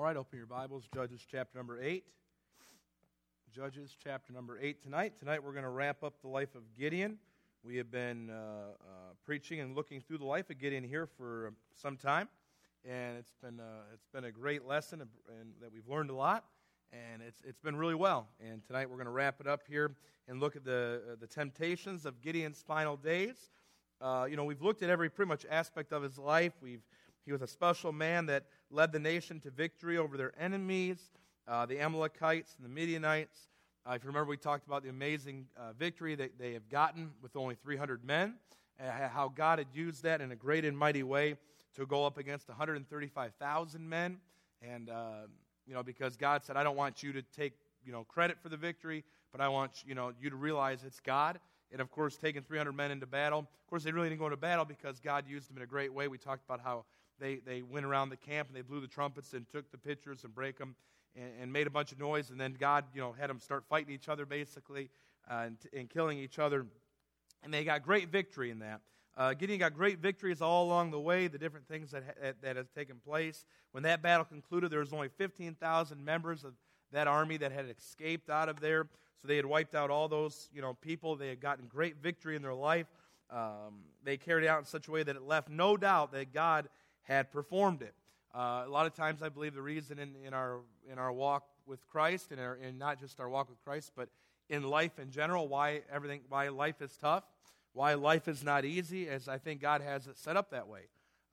right, open your Bibles, Judges chapter number 8. Judges chapter number 8 tonight. Tonight we're going to wrap up the life of Gideon. We have been preaching and looking through the life of Gideon here for some time, and it's been a great lesson, and that we've learned a lot, and it's been really well. And tonight we're going to wrap it up here and look at the temptations of Gideon's final days. We've looked at every pretty much aspect of his life. He was a special man that led the nation to victory over their enemies, the Amalekites and the Midianites. If you remember, we talked about the amazing victory that they have gotten with only 300 men, how God had used that in a great and mighty way to go up against 135,000 men. And, because God said, I don't want you to take, credit for the victory, but I want, you to realize it's God. And, of course, taking 300 men into battle. Of course, they really didn't go into battle because God used them in a great way. We talked about how they went around the camp and they blew the trumpets and took the pitchers and break them and made a bunch of noise. And then God, had them start fighting each other basically and killing each other. And they got great victory in that. Gideon got great victories all along the way, the different things that have taken place. When that battle concluded, there was only 15,000 members of that army that had escaped out of there. So they had wiped out all those, people. They had gotten great victory in their life. They carried it out in such a way that it left no doubt that God had performed it. A lot of times, I believe the reason in our walk with Christ, and not just our walk with Christ, but in life in general, why life is tough, why life is not easy, as I think God has it set up that way.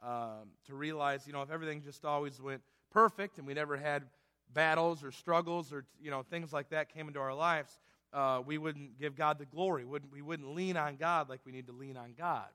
To realize, if everything just always went perfect and we never had battles or struggles or things like that came into our lives, we wouldn't give God the glory. We wouldn't lean on God like we need to lean on God.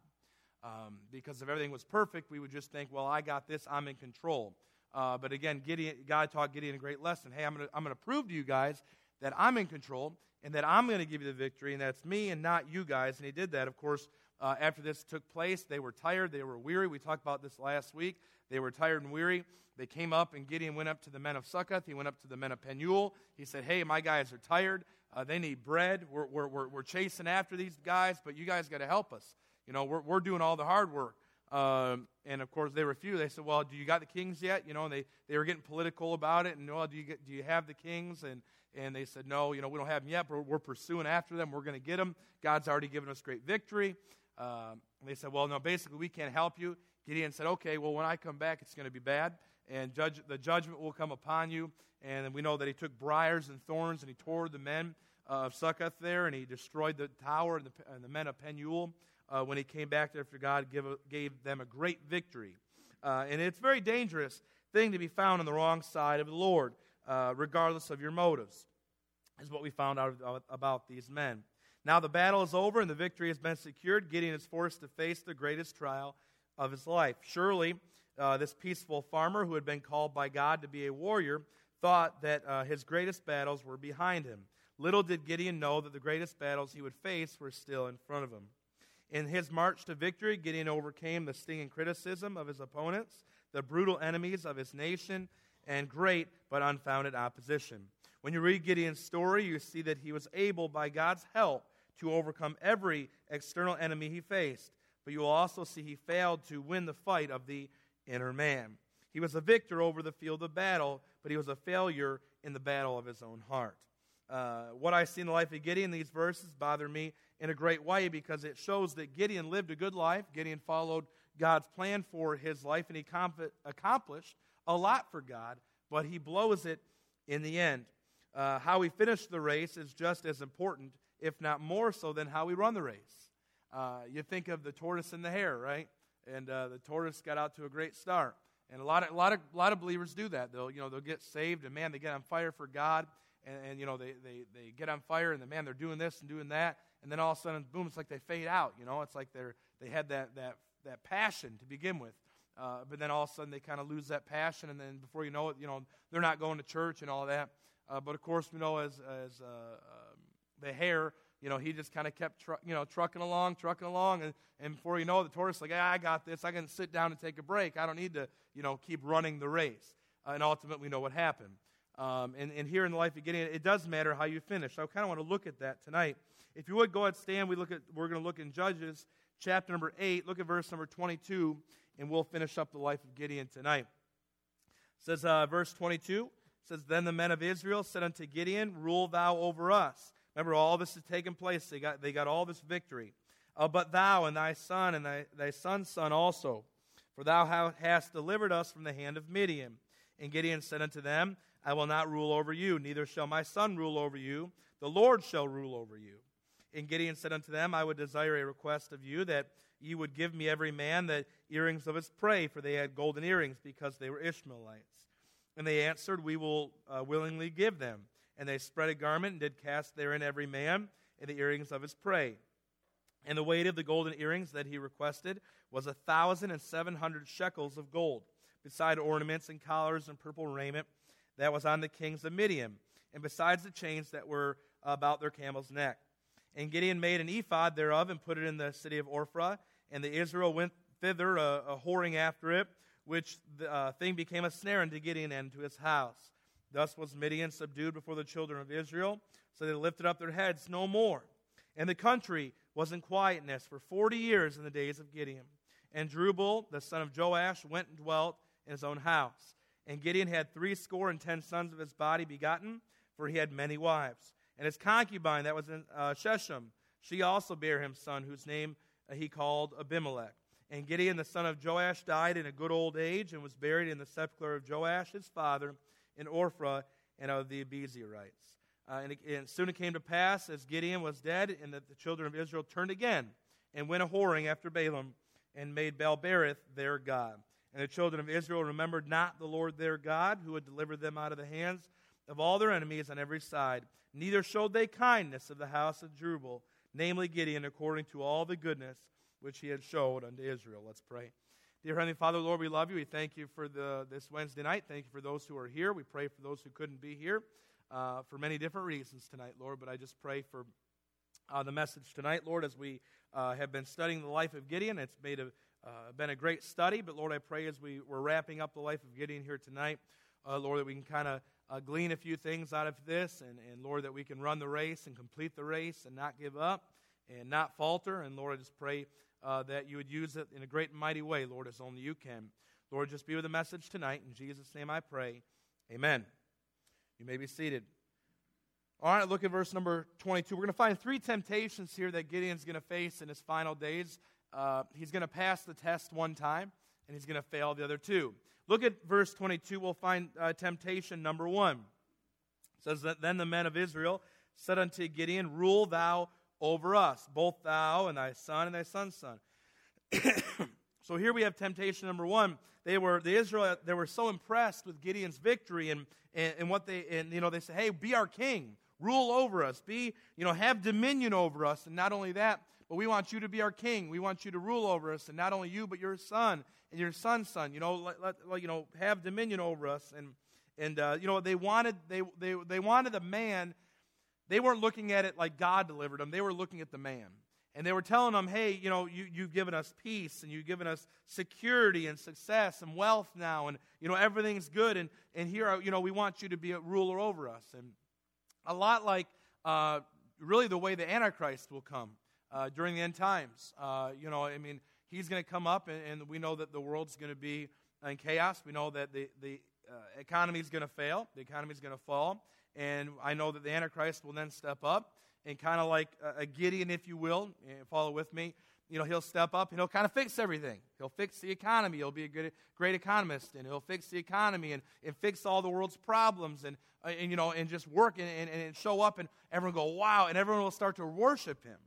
Because if everything was perfect, we would just think, well, I got this, I'm in control. But again, God taught Gideon a great lesson. Hey, I'm going to prove to you guys that I'm in control and that I'm going to give you the victory, and that's me and not you guys. And he did that. Of course, after this took place, they were tired, they were weary. We talked about this last week. They were tired and weary. They came up, and Gideon went up to the men of Succoth. He went up to the men of Penuel. He said, hey, my guys are tired. They need bread. We're chasing after these guys, but you guys got to help us. We're doing all the hard work. And, of course, they refused. They said, well, do you got the kings yet? And they were getting political about it. And, well, do you have the kings? And they said, no, we don't have them yet, but we're pursuing after them. We're going to get them. God's already given us great victory. They said, well, no, basically, we can't help you. Gideon said, okay, well, when I come back, it's going to be bad. And the judgment will come upon you. And we know that he took briars and thorns, and he tore the men of Succoth there, and he destroyed the tower and the men of Penuel. When he came back after God gave them a great victory. And it's a very dangerous thing to be found on the wrong side of the Lord, regardless of your motives, is what we found out about these men. Now the battle is over and the victory has been secured. Gideon is forced to face the greatest trial of his life. Surely, this peaceful farmer who had been called by God to be a warrior thought that his greatest battles were behind him. Little did Gideon know that the greatest battles he would face were still in front of him. In his march to victory, Gideon overcame the stinging criticism of his opponents, the brutal enemies of his nation, and great but unfounded opposition. When you read Gideon's story, you see that he was able, by God's help, to overcome every external enemy he faced. But you will also see he failed to win the fight of the inner man. He was a victor over the field of battle, but he was a failure in the battle of his own heart. What I see in the life of Gideon, these verses bother me in a great way because it shows that Gideon lived a good life. Gideon followed God's plan for his life, and he accomplished a lot for God, but he blows it in the end. How we finish the race is just as important, if not more so, than how we run the race. You think of the tortoise and the hare, right? And the tortoise got out to a great start, and a lot of believers do that. They'll get saved, and man, they get on fire for God. And they get on fire, and they're doing this and doing that, and then all of a sudden, boom, it's like they fade out. It's like they had that passion to begin with, but then all of a sudden they kind of lose that passion, and then before you know it, they're not going to church and all that. But of course, we know as the hare, he just kind of kept trucking along, and before you know it, the tortoise is like, I got this. I can sit down and take a break. I don't need to keep running the race. And ultimately, we know what happened. And here in the life of Gideon, it does matter how you finish. So I kind of want to look at that tonight. If you would, go ahead and stand. We're going to look in Judges chapter number 8. Look at verse number 22, and we'll finish up the life of Gideon tonight. It says, verse 22, says, Then the men of Israel said unto Gideon, Rule thou over us. Remember, all this has taken place. They got all this victory. But thou and thy son and thy son's son also, for thou hast delivered us from the hand of Midian. And Gideon said unto them, I will not rule over you, neither shall my son rule over you. The Lord shall rule over you. And Gideon said unto them, I would desire a request of you, that ye would give me every man the earrings of his prey, for they had golden earrings, because they were Ishmaelites. And they answered, We will willingly give them. And they spread a garment, and did cast therein every man in the earrings of his prey. And the weight of the golden earrings that he requested was 1,700 shekels of gold, beside ornaments and collars and purple raiment that was on the kings of Midian, and besides the chains that were about their camel's neck. And Gideon made an ephod thereof, and put it in the city of Ophrah. And the Israel went thither, whoring after it, which thing became a snare unto Gideon and to his house. Thus was Midian subdued before the children of Israel, so they lifted up their heads no more. And the country was in quietness for 40 years in the days of Gideon. And Jerubbaal, the son of Joash, went and dwelt in his own house. And Gideon had 70 sons of his body begotten, for he had many wives. And his concubine, that was in Shechem, she also bare him son, whose name he called Abimelech. And Gideon, the son of Joash, died in a good old age, and was buried in the sepulchre of Joash his father, in Ophrah, and of the Abiezrites. And soon it came to pass, as Gideon was dead, and that the children of Israel turned again, and went a-whoring after Balaam, and made Baal-berith their god. And the children of Israel remembered not the Lord their God, who had delivered them out of the hands of all their enemies on every side. Neither showed they kindness of the house of Jerubbaal, namely Gideon, according to all the goodness which he had showed unto Israel. Let's pray. Dear Heavenly Father, Lord, we love you. We thank you for this Wednesday night. Thank you for those who are here. We pray for those who couldn't be here for many different reasons tonight, Lord. But I just pray for the message tonight, Lord, as we have been studying the life of Gideon. It's been a great study, but Lord, I pray as we're wrapping up the life of Gideon here tonight, Lord, that we can kind of glean a few things out of this, and Lord, that we can run the race and complete the race and not give up and not falter. And Lord, I just pray that you would use it in a great and mighty way, Lord, as only you can. Lord, just be with the message tonight. In Jesus' name I pray. Amen. You may be seated. All right, look at verse number 22. We're going to find 3 temptations here that Gideon's going to face in his final days. He's going to pass the test one time, and he's going to fail the other 2. Look at verse 22. We'll find temptation number 1. It says that then the men of Israel said unto Gideon, Rule thou over us, both thou and thy son and thy son's son. So here we have temptation number 1. They were so impressed with Gideon's victory and what they say, hey, be our king, rule over us, have dominion over us, and not only that, but we want you to be our king. We want you to rule over us, and not only you, but your son and your son's son. Have dominion over us. And they wanted a man. They weren't looking at it like God delivered them. They were looking at the man. And they were telling them, hey, you've given us peace, and you've given us security and success and wealth now, and, everything's good, and here, we want you to be a ruler over us. And a lot like really the way the Antichrist will come during the end times. He's going to come up, and we know that the world's going to be in chaos. We know that the economy is going to fail. The economy is going to fall. And I know that the Antichrist will then step up, and kind of like a Gideon, if you will, follow with me, he'll step up and he'll kind of fix everything. He'll fix the economy. He'll be a great economist, and he'll fix the economy and fix all the world's problems and just work and show up, and everyone will go, wow, and everyone will start to worship him,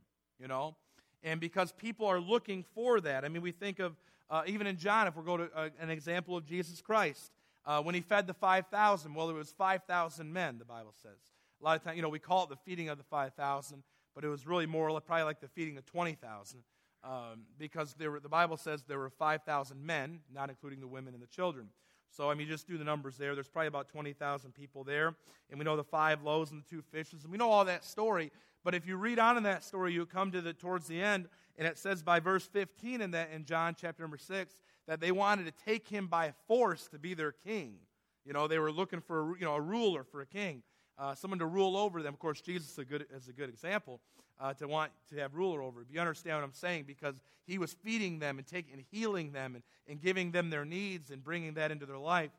And because people are looking for that. I mean, we think of, even in John, if we go to an example of Jesus Christ, when he fed the 5,000, well, it was 5,000 men, the Bible says. A lot of times, we call it the feeding of the 5,000, but it was really more probably like the feeding of 20,000, because the Bible says there were 5,000 men, not including the women and the children. So, just do the numbers there. There's probably about 20,000 people there, and we know the 5 loaves and the 2 fishes, and we know all that story. But if you read on in that story, you come to towards the end, and it says by verse 15 in John chapter number 6 that they wanted to take him by force to be their king. They were looking for a ruler, for a king, someone to rule over them. Of course, Jesus is a good example to want to have ruler over. But you understand what I'm saying, because he was feeding them and healing them and giving them their needs and bringing that into their life.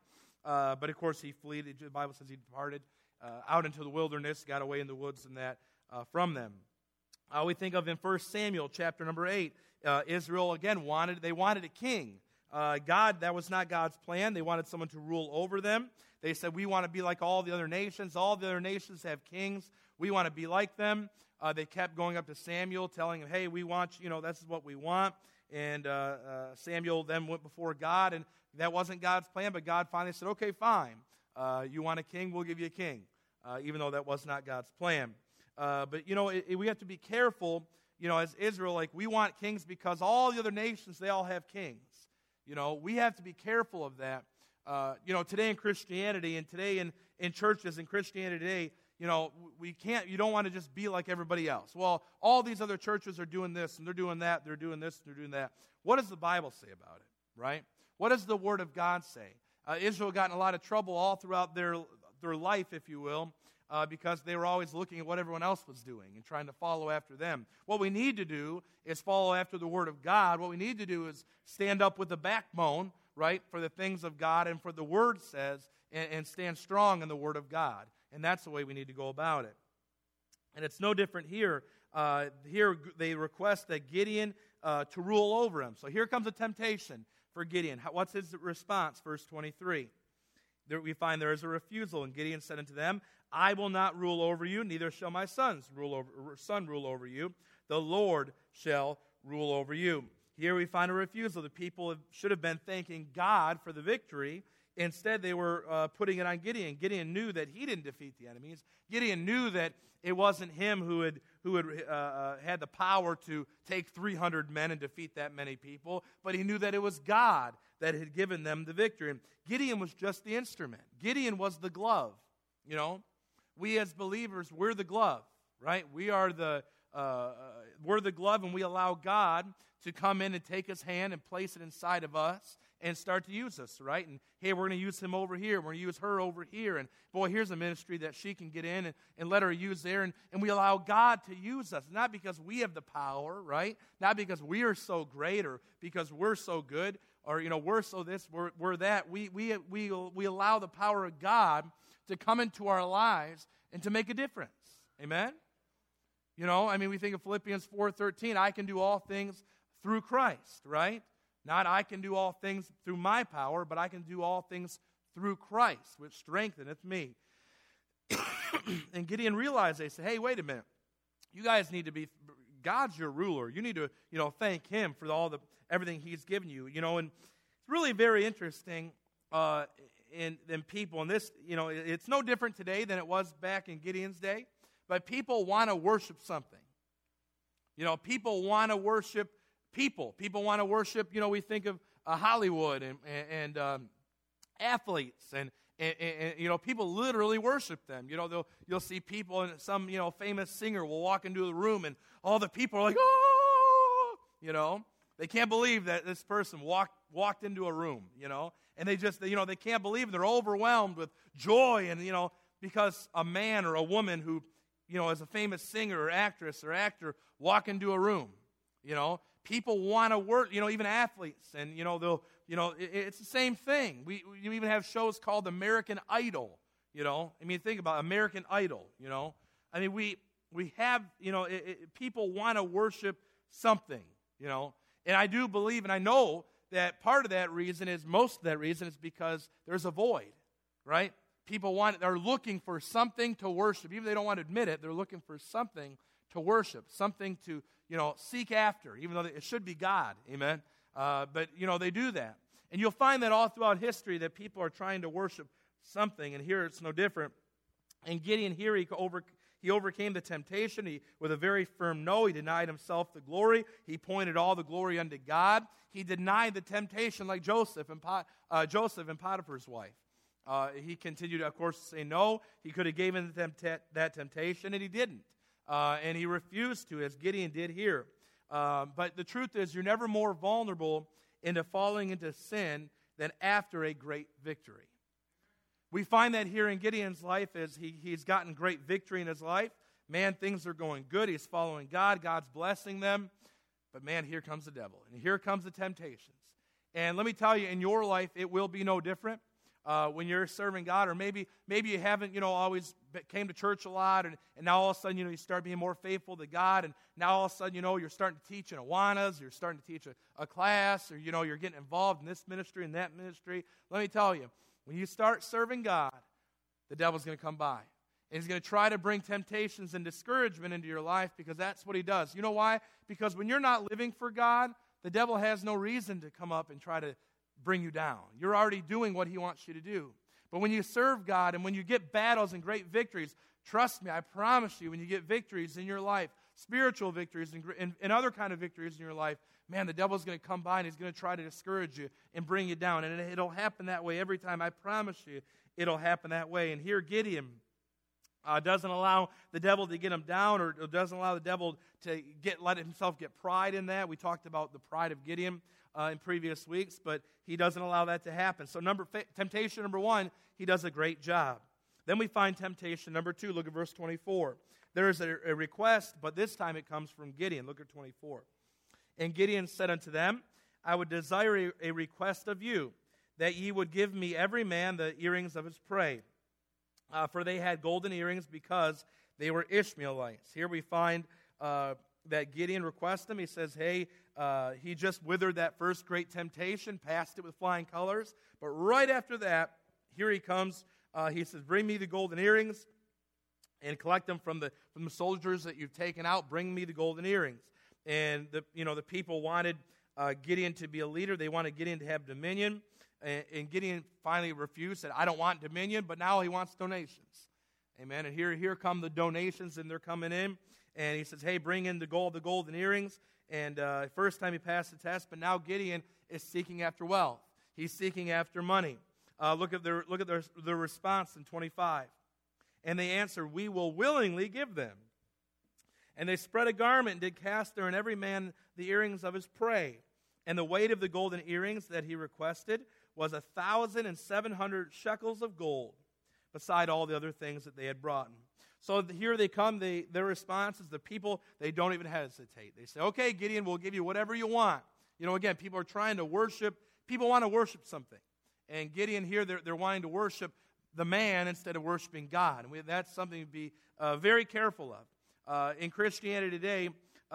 But of course he fled. The Bible says he departed out into the wilderness, got away in the woods and that from them. We think of in 1 Samuel chapter number 8, Israel again wanted a king. That was not God's plan. They wanted someone to rule over them. They said, we want to be like all the other nations. All the other nations have kings. We want to be like them. They kept going up to Samuel, telling him, hey, we want, this is what we want. And Samuel then went before God, and that wasn't God's plan, but God finally said, okay, fine. You want a king, we'll give you a king, even though that was not God's plan. But we have to be careful, as Israel, like we want kings because all the other nations, they all have kings. We have to be careful of that. Today in Christianity and today in churches in Christianity today, you don't want to just be like everybody else. Well, all these other churches are doing this and they're doing that, they're doing this, and they're doing that. What does the Bible say about it, right? What does the Word of God say? Israel got in a lot of trouble all throughout their life, if you will, because they were always looking at what everyone else was doing and trying to follow after them. What we need to do is follow after the Word of God. What we need to do is stand up with a backbone, right, for the things of God and for the Word says, and stand strong in the Word of God. And that's the way we need to go about it. And it's no different here. Here they request that Gideon to rule over him. So here comes a temptation for Gideon. What's his response? Verse 23. There we find there is a refusal. And Gideon said unto them, I will not rule over you, neither shall my son rule over you. The Lord shall rule over you. Here we find a refusal. The people should have been thanking God for the victory. Instead, they were putting it on Gideon. Gideon knew that he didn't defeat the enemies. Gideon knew that it wasn't him who had the power to take 300 men and defeat that many people, but he knew that it was God that had given them the victory. And Gideon was just the instrument. Gideon was the glove. We as believers, we're the glove, right? We're the glove, and we allow God to come in and take his hand and place it inside of us and start to use us, right? And hey, we're going to use him over here. We're going to use her over here. And boy, here's a ministry that she can get in and let her use there. And we allow God to use us, not because we have the power, right? Not because we are so great or because we're so good or, we're so this, we're that. We allow the power of God to come into our lives and to make a difference. Amen? We think of Philippians 4:13. I can do all things through Christ, right? Not I can do all things through my power, but I can do all things through Christ, which strengtheneth me. And Gideon realized, they said, hey, wait a minute. You guys need to be, God's your ruler. You need to, thank him for everything he's given you. And it's really very interesting in people. And this, it's no different today than it was back in Gideon's day. But people want to worship something. People want to worship people. People want to worship, we think of Hollywood and athletes and people literally worship them. You'll see people and some, famous singer will walk into the room and all the people are like, oh, they can't believe that this person walked into a room, and they just, they can't believe it. They're overwhelmed with joy and, because a man or a woman who, is a famous singer or actress or actor walk into a room, people want to work, even athletes, and, it's the same thing. We even have shows called American Idol, think about American Idol, we have, people want to worship something, and I do believe, and I know that part of that reason is, most of that reason is because there's a void, right? People they're looking for something to worship. Even if they don't want to admit it, they're looking for something to worship, something to, seek after, even though it should be God, amen? But, they do that. And you'll find that all throughout history that people are trying to worship something, and here it's no different. And Gideon here, he overcame the temptation with a very firm no. He denied himself the glory. He pointed all the glory unto God. He denied the temptation like Joseph and Potiphar's wife. He continued, of course, to say no. He could have given them that temptation, and he didn't. And he refused to, as Gideon did here. But the truth is, you're never more vulnerable into falling into sin than after a great victory. We find that here in Gideon's life as he's gotten great victory in his life. Man, things are going good. He's following God. God's blessing them. But man, here comes the devil. And here comes the temptations. And let me tell you, in your life, it will be no different. when you're serving God, or maybe you haven't, always came to church a lot, and now all of a sudden, you start being more faithful to God, and now all of a sudden, you're starting to teach in Awanas, you're starting to teach a class, or, you're getting involved in this ministry and that ministry. Let me tell you, when you start serving God, the devil's going to come by. And he's going to try to bring temptations and discouragement into your life, because that's what he does. You know why? Because when you're not living for God, the devil has no reason to come up and try to bring you down. You're already doing what he wants you to do. But when you serve God and when you get battles and great victories, trust me, I promise you, when you get victories in your life, spiritual victories and other kind of victories in your life, man, the devil's going to come by and he's going to try to discourage you and bring you down. And it'll happen that way every time. I promise you, it'll happen that way. And here Gideon doesn't allow the devil to get him down, or doesn't allow the devil to let himself get pride in that. We talked about the pride of Gideon in previous weeks, but he doesn't allow that to happen. So temptation number 1, he does a great job. Then we find temptation number 2. Look at verse 24. There is a request, but this time it comes from Gideon. Look at 24. And Gideon said unto them, I would desire a request of you, that ye would give me every man the earrings of his prey. For they had golden earrings, because they were Ishmaelites. Here we find that Gideon requests them. He says, hey, he just withered that first great temptation, passed it with flying colors. But right after that, here he comes. He says, bring me the golden earrings and collect them from the soldiers that you've taken out. Bring me the golden earrings. And the people wanted Gideon to be a leader. They wanted Gideon to have dominion. And Gideon finally refused, said, I don't want dominion, but now he wants donations. Amen. And here come the donations, and they're coming in. And he says, hey, bring in the golden earrings. And first time he passed the test, but now Gideon is seeking after wealth. He's seeking after money. Look at their response in 25. And they answer, we will willingly give them. And they spread a garment and did cast therein every man the earrings of his prey. And the weight of the golden earrings that he requested was 1,700 shekels of gold, beside all the other things that they had brought. So here they come. Their response is, the people, they don't even hesitate. They say, okay, Gideon, we'll give you whatever you want. Again, people are trying to worship. People want to worship something. And Gideon here, they're wanting to worship the man instead of worshiping God. And that's something to be very careful of. In Christianity today,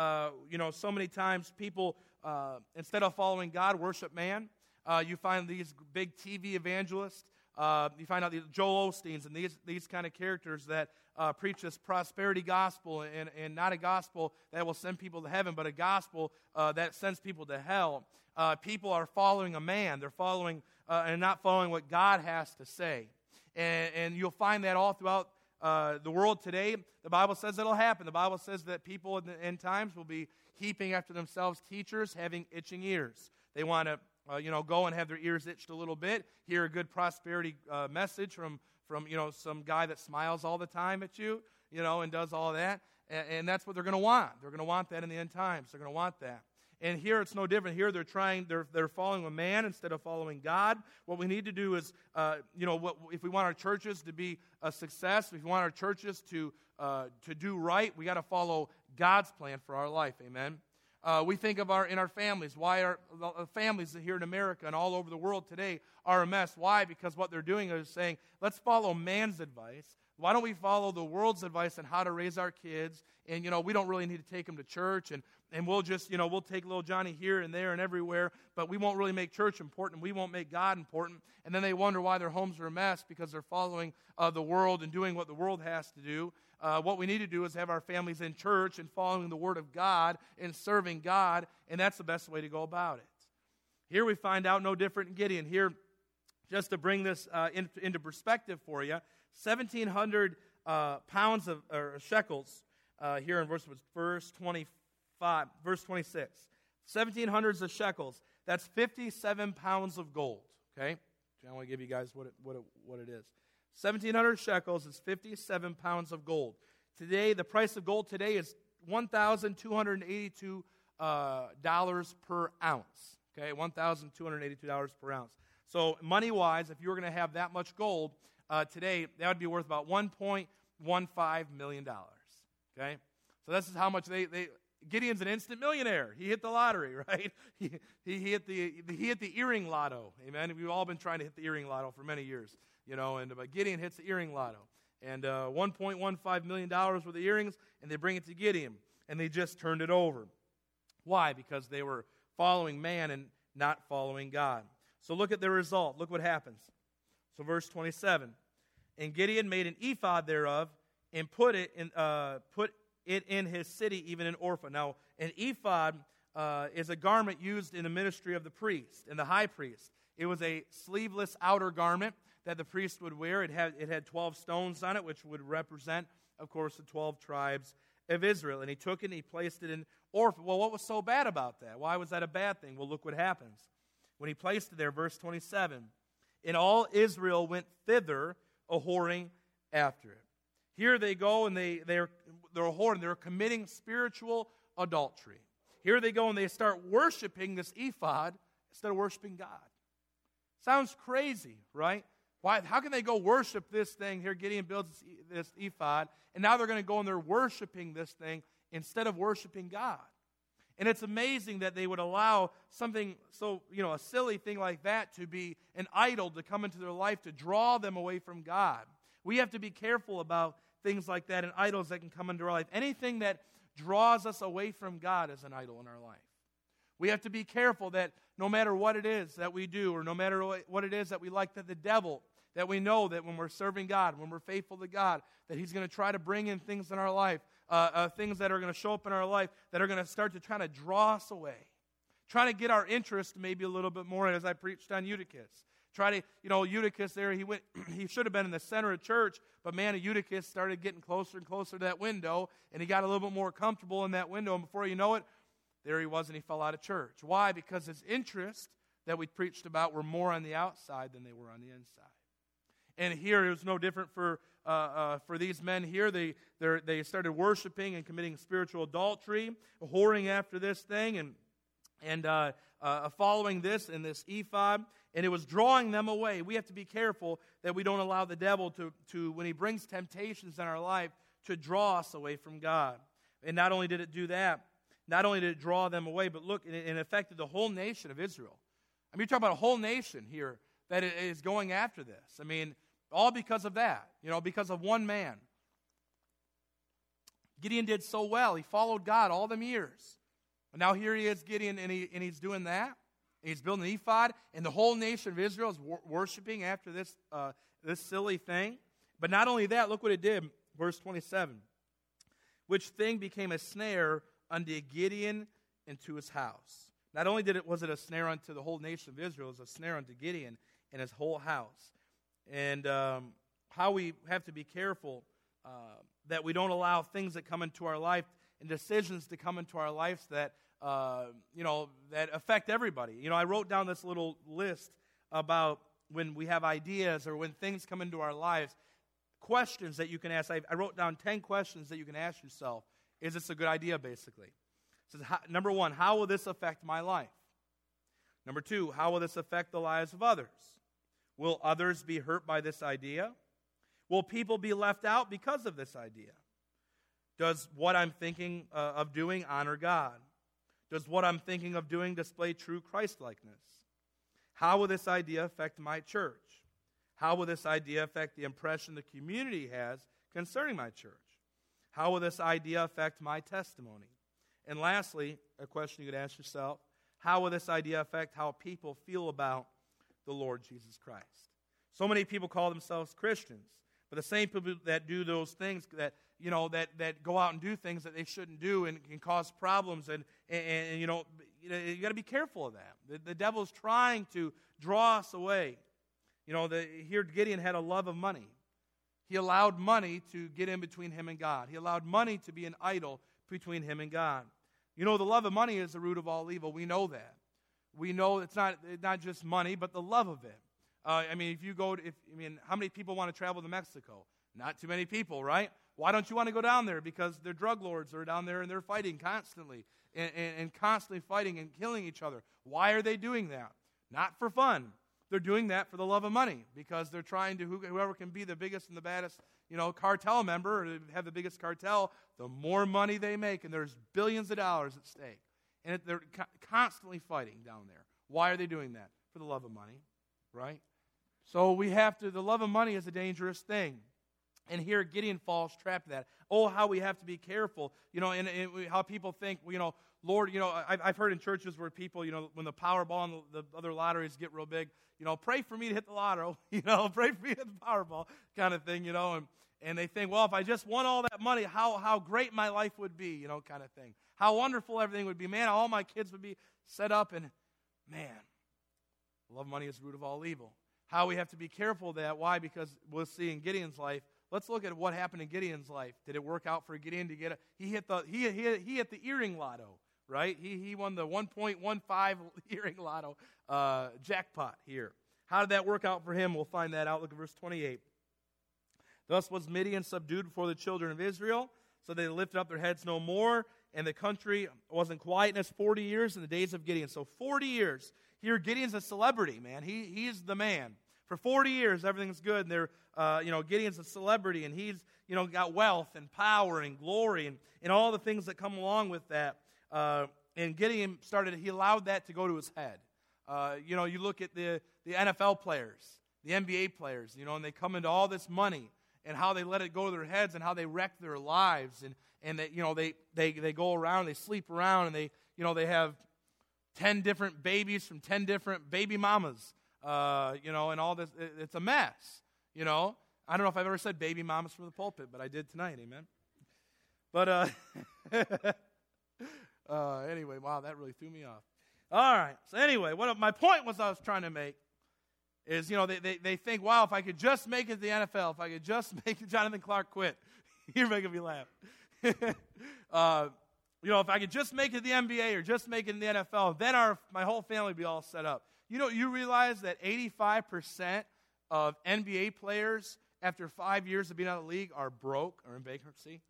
so many times people, instead of following God, worship man. You find these big TV evangelists. You find out these Joel Osteens and these kind of characters that preach this prosperity gospel, and not a gospel that will send people to heaven, but a gospel that sends people to hell. People are following a man. They're following and not following what God has to say. And you'll find that all throughout the world today. The Bible says it'll happen. The Bible says that people in the end times will be heaping after themselves teachers having itching ears. They want to go and have their ears itched a little bit, hear a good prosperity message from some guy that smiles all the time at you, and does all that. And that's what they're going to want. They're going to want that in the end times. They're going to want that. And here it's no different. Here they're following a man instead of following God. What we need to do is, if we want our churches to be a success, if we want our churches to do right, we got to follow God's plan for our life. Amen. We think of in our families. Why are the families here in America and all over the world today are a mess? Why? Because what they're doing is saying, let's follow man's advice. Why don't we follow the world's advice on how to raise our kids? And, we don't really need to take them to church. And we'll just, we'll take little Johnny here and there and everywhere. But we won't really make church important. We won't make God important. And then they wonder why their homes are a mess, because they're following the world and doing what the world has to do. What we need to do is have our families in church and following the Word of God and serving God, and that's the best way to go about it. Here we find out no different in Gideon. Here, just to bring this into perspective for you, 1,700 pounds of shekels here in verse 25, verse 26. 1,700 of shekels. That's 57 pounds of gold. Okay, I want to give you guys what it is. 1,700 shekels is 57 pounds of gold. Today, the price of gold today is $1,282 per ounce. Okay, $1,282 per ounce. So money-wise, if you were going to have that much gold today, that would be worth about $1.15 million. Okay, so this is how much Gideon's an instant millionaire. He hit the lottery, right? He hit the earring lotto. Amen. We've all been trying to hit the earring lotto for many years, but Gideon hits the earring lotto. And $1.15 million worth of earrings, and they bring it to Gideon, and they just turned it over. Why? Because they were following man and not following God. So look at the result. Look what happens. So verse 27. And Gideon made an ephod thereof, and put it in his city, even in Ophrah. Now, an ephod is a garment used in the ministry of the priest and the high priest. It was a sleeveless outer garment that the priest would wear. It had 12 stones on it, which would represent, of course, the 12 tribes of Israel. And he took it and he placed it in Ophrah. Well, what was so bad about that? Why was that a bad thing? Well, look what happens. When he placed it there, verse 27, and all Israel went thither a-whoring after it. Here they go and they're whoring. They're committing spiritual adultery. Here they go and they start worshiping this ephod instead of worshiping God. Sounds crazy, right? Why? How can they go worship this thing? Here Gideon builds this ephod, and now they're going to go and they're worshiping this thing instead of worshiping God. And it's amazing that they would allow something so, a silly thing like that to be an idol to come into their life to draw them away from God. We have to be careful about things like that and idols that can come into our life. Anything that draws us away from God is an idol in our life. We have to be careful that no matter what it is that we do, or no matter what it is that we like, that the devil, that we know that when we're serving God, when we're faithful to God, that he's going to try to bring in things in our life, things that are going to show up in our life that are going to start to try to draw us away. Trying to get our interest maybe a little bit more, as I preached on Eutychus. Try to, Eutychus there, he should have been in the center of church, but man, Eutychus started getting closer and closer to that window, and he got a little bit more comfortable in that window, and before you know it, there he was, and he fell out of church. Why? Because his interests that we preached about were more on the outside than they were on the inside. And here it was no different for these men here. They started worshiping and committing spiritual adultery, whoring after this thing, and following this and this ephod, and it was drawing them away. We have to be careful that we don't allow the devil to when he brings temptations in our life, to draw us away from God. And not only did it do that, not only did it draw them away, but look, it affected the whole nation of Israel. I mean, you're talking about a whole nation here that is going after this. I mean, all because of that, because of one man. Gideon did so well. He followed God all them years. And now here he is, Gideon, and he's doing that. He's building an ephod, and the whole nation of Israel is worshiping after this silly thing. But not only that, look what it did, verse 27. Which thing became a snare unto Gideon and to his house. Not only was it a snare unto the whole nation of Israel, it was a snare unto Gideon and his whole house. And how we have to be careful that we don't allow things that come into our life and decisions to come into our lives that that affect everybody. I wrote down this little list about when we have ideas or when things come into our lives, questions that you can ask. I wrote down 10 questions that you can ask yourself. Is this a good idea, basically? It says, number 1, how will this affect my life? Number 2, how will this affect the lives of others? Will others be hurt by this idea? Will people be left out because of this idea? Does what I'm thinking of doing honor God? Does what I'm thinking of doing display true Christ-likeness? How will this idea affect my church? How will this idea affect the impression the community has concerning my church? How will this idea affect my testimony? And lastly, a question you could ask yourself, how will this idea affect how people feel about the Lord Jesus Christ? So many people call themselves Christians, but the same people that do those things, that go out and do things that they shouldn't do and can cause problems, and you got to be careful of that. The devil is trying to draw us away. Here Gideon had a love of money. He allowed money to get in between him and God. He allowed money to be an idol between him and God. The love of money is the root of all evil. We know that. We know it's not just money, but the love of it. How many people want to travel to Mexico? Not too many people, right? Why don't you want to go down there? Because they're drug lords are down there and they're fighting constantly and constantly fighting and killing each other. Why are they doing that? Not for fun. They're doing that for the love of money because they're trying to, whoever can be the biggest and the baddest, cartel member or have the biggest cartel, the more money they make, and there's billions of dollars at stake. And they're constantly fighting down there. Why are they doing that? For the love of money, right? So the love of money is a dangerous thing. And here Gideon falls trapped in that. Oh, how we have to be careful, and how people think, Lord, I've heard in churches where people, when the Powerball and the other lotteries get real big, pray for me to hit the lotto, pray for me to hit the Powerball kind of thing, and they think, well, if I just won all that money, how great my life would be, kind of thing. How wonderful everything would be. Man, all my kids would be set up, and man, love of money is the root of all evil. How we have to be careful of that. Why? Because we'll see in Gideon's life. Let's look at what happened in Gideon's life. Did it work out for Gideon to get he hit the earring lotto, right? He won the 1.15 earring lotto jackpot here. How did that work out for him? We'll find that out. Look at verse 28. Thus was Midian subdued before the children of Israel, so they lifted up their heads no more, and the country was in quietness 40 years in the days of Gideon. So 40 years. Here Gideon's a celebrity, man. He's the man. For 40 years, everything's good. And they're, Gideon's a celebrity, and he's, got wealth and power and glory and all the things that come along with that. And Gideon he allowed that to go to his head. You look at the NFL players, the NBA players, and they come into all this money and how they let it go to their heads and how they wreck their lives. And they, they go around, they sleep around, and they have 10 different babies from 10 different baby mamas. And all this, it's a mess, I don't know if I've ever said baby mamas from the pulpit, but I did tonight, amen. But, anyway, wow, that really threw me off. All right, so anyway, my point I was trying to make is, they think, wow, if I could just make it to the NFL, if I could just make it, Jonathan Clark quit. You're making me laugh. If I could just make it to the NBA or just make it in the NFL, then my whole family would be all set up. You realize that 85% of NBA players, after 5 years of being out of the league, are broke or in bankruptcy?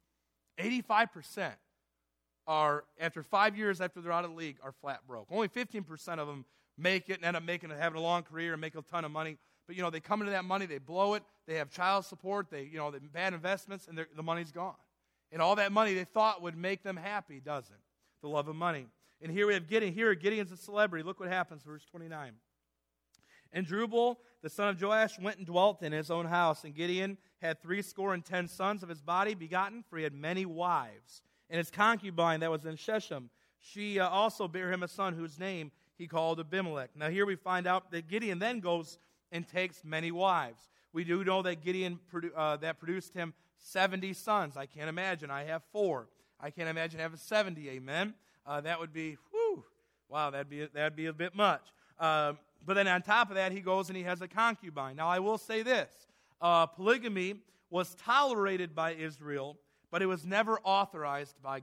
85% are, after 5 years after they're out of the league, are flat broke. Only 15% of them make it and end up having a long career and make a ton of money. But, they come into that money, they blow it, they have child support, they bad investments, and the money's gone. And all that money they thought would make them happy doesn't. The love of money. And here we have Gideon. Here, Gideon's a celebrity. Look what happens, verse 29. And Jerubbaal, the son of Joash, went and dwelt in his own house. And Gideon had 70 sons of his body begotten, for he had many wives. And his concubine that was in Shechem, she also bare him a son whose name he called Abimelech. Now here we find out that Gideon then goes and takes many wives. We do know that Gideon that produced him 70 sons. I can't imagine. I have 4. I can't imagine having 70. Amen. That would be, wow, that'd be a bit much. But then on top of that, he goes and he has a concubine. Now, I will say this. Polygamy was tolerated by Israel, but it was never authorized by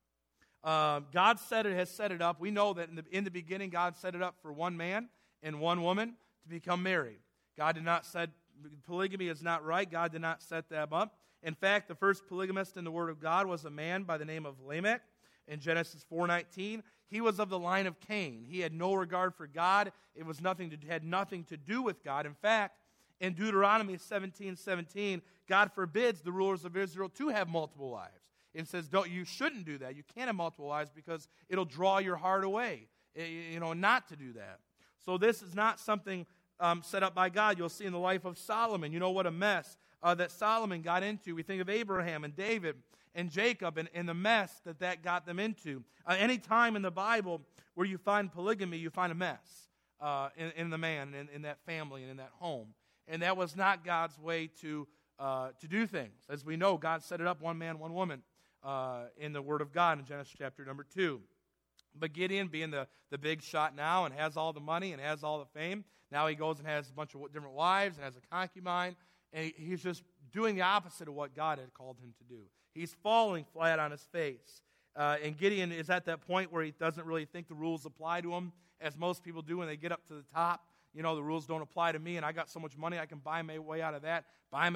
God. God has set it up. We know that in the beginning, God set it up for one man and one woman to become married. God did not set, polygamy is not right. God did not set them up. In fact, the first polygamist in the Word of God was a man by the name of Lamech. In Genesis 4:19, he was of the line of Cain. He had no regard for God. It was had nothing to do with God. In fact, in Deuteronomy 17:17, God forbids the rulers of Israel to have multiple wives. It says, you shouldn't do that. You can't have multiple wives because it'll draw your heart away, not to do that. So this is not something set up by God. You'll see in the life of Solomon, what a mess that Solomon got into. We think of Abraham and David and Jacob and the mess that got them into. Any time in the Bible where you find polygamy, you find a mess in the man, in that family, and in that home. And that was not God's way to do things. As we know, God set it up, one man, one woman, in the Word of God in Genesis chapter number 2. But Gideon, being the big shot now and has all the money and has all the fame, now he goes and has a bunch of different wives and has a concubine, and he's just doing the opposite of what God had called him to do. He's falling flat on his face. And Gideon is at that point where he doesn't really think the rules apply to him, as most people do when they get up to the top. The rules don't apply to me, and I got so much money I can buy my way out of that,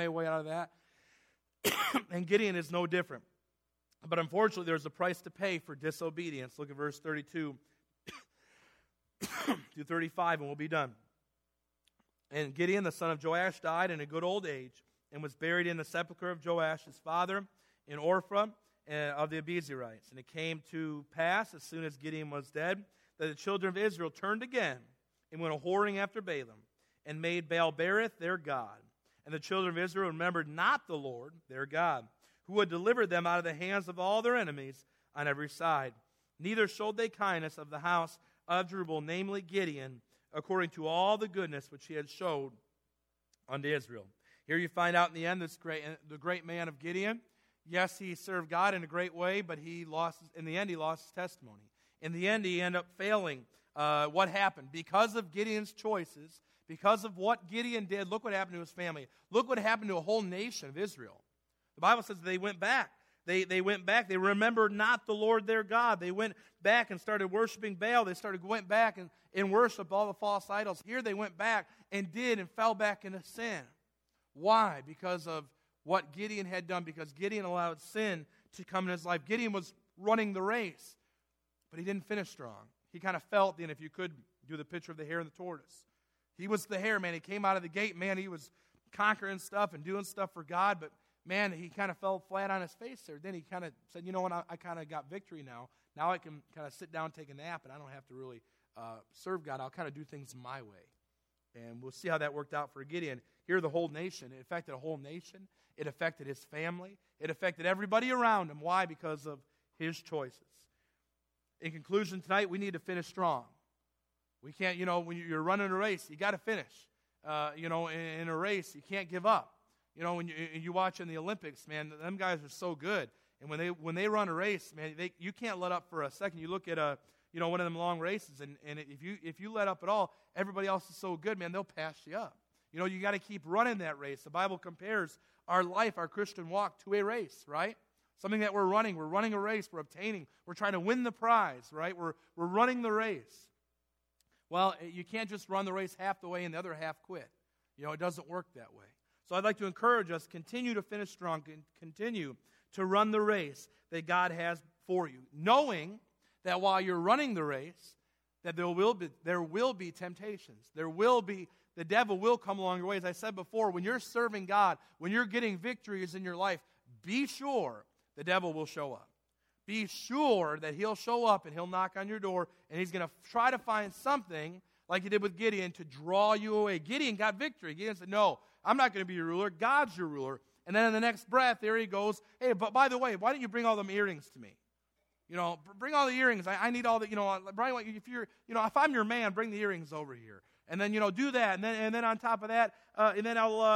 And Gideon is no different. But unfortunately, there's a price to pay for disobedience. Look at verse 32 to 35, and we'll be done. And Gideon, the son of Joash, died in a good old age and was buried in the sepulchre of Joash, his father, in Ophrah of the Abiezrites. And it came to pass, as soon as Gideon was dead, that the children of Israel turned again and went a-whoring after Balaam, and made Baal-berith their god. And the children of Israel remembered not the Lord, their God, who had delivered them out of the hands of all their enemies on every side. Neither showed they kindness of the house of Jerubbaal, namely Gideon, according to all the goodness which he had showed unto Israel. Here you find out in the end the great man of Gideon. Yes, he served God in a great way, but in the end he lost his testimony. In the end he ended up failing. What happened? Because of Gideon's choices, because of what Gideon did, look what happened to his family. Look what happened to a whole nation of Israel. The Bible says they went back. They went back. They remembered not the Lord their God. They went back and started worshiping Baal. They went back and worshiped all the false idols. Here they went back and fell back into sin. Why? Because of what Gideon had done. Because Gideon allowed sin to come in his life. Gideon was running the race, but he didn't finish strong. He kind of felt, if you could do the picture of the hare and the tortoise. He was the hare, man. He came out of the gate, man. He was conquering stuff and doing stuff for God, but man, he kind of fell flat on his face there. Then he kind of said, you know what, I kind of got victory now. Now I can kind of sit down, take a nap, and I don't have to really serve God. I'll kind of do things my way. And we'll see how that worked out for Gideon. Here, the whole nation. It affected a whole nation. It affected his family. It affected everybody around him. Why? Because of his choices. In conclusion tonight, we need to finish strong. We can't, when you're running a race, you got to finish. In a race, you can't give up. When you watch in the Olympics, man, them guys are so good. And when they run a race, man, you can't let up for a second. You look at one of them long races, and if you let up at all, everybody else is so good, man, they'll pass you up. You got to keep running that race. The Bible compares our life, our Christian walk, to a race, right? Something that we're running. We're running a race. We're obtaining. We're trying to win the prize, right? We're running the race. Well, you can't just run the race half the way and the other half quit. It doesn't work that way. So I'd like to encourage us, continue to finish strong, continue to run the race that God has for you, knowing that while you're running the race, that there will be temptations. The devil will come along your way. As I said before, when you're serving God, when you're getting victories in your life, be sure the devil will show up. Be sure that he'll show up and he'll knock on your door, and he's going to try to find something like he did with Gideon to draw you away. Gideon got victory. Gideon said, no, I'm not going to be your ruler. God's your ruler. And then in the next breath, there he goes, hey, but by the way, why don't you bring all them earrings to me? Bring all the earrings. I need all the, Brian, if I'm your man, bring the earrings over here. And then, do that. And then on top of that, then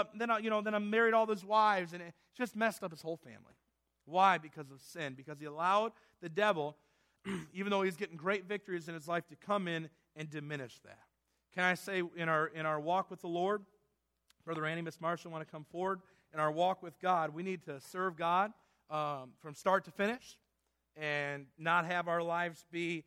I'm married all those wives. And it just messed up his whole family. Why? Because of sin. Because he allowed the devil, even though he's getting great victories in his life, to come in and diminish that. Can I say in our walk with the Lord, Brother Randy, Miss Marshall want to come forward. In our walk with God, we need to serve God from start to finish and not have our lives be,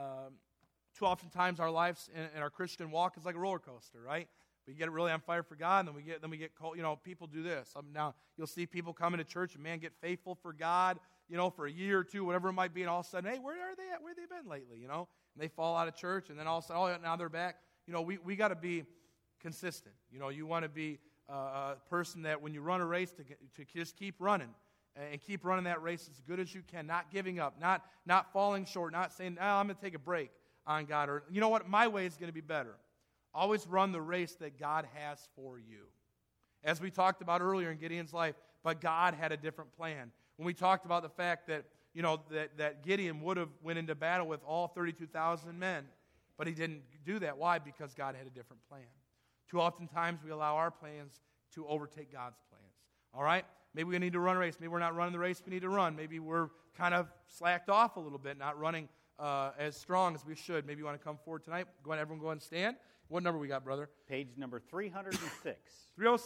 too oftentimes our lives in our Christian walk is like a roller coaster, right? We get really on fire for God, and then we get cold. People do this. Now, you'll see people come into church and, man, get faithful for God, for a year or two, whatever it might be, and all of a sudden, hey, where are they at? Where have they been lately, And they fall out of church, and then all of a sudden, now they're back. We got to be consistent. You want to be a person that when you run a race to just keep running and keep running that race as good as you can, not giving up, not falling short, not saying, I'm going to take a break on God, or you know what, my way is going to be better. Always run the race that God has for you. As we talked about earlier in Gideon's life, but God had a different plan. When we talked about the fact that, that Gideon would have went into battle with all 32,000 men, but he didn't do that. Why? Because God had a different plan. Too oftentimes we allow our plans to overtake God's plans. All right? Maybe we need to run a race. Maybe we're not running the race we need to run. Maybe we're kind of slacked off a little bit, not running as strong as we should. Maybe you want to come forward tonight. Everyone go ahead and stand. What number we got, brother? Page number 306. 306.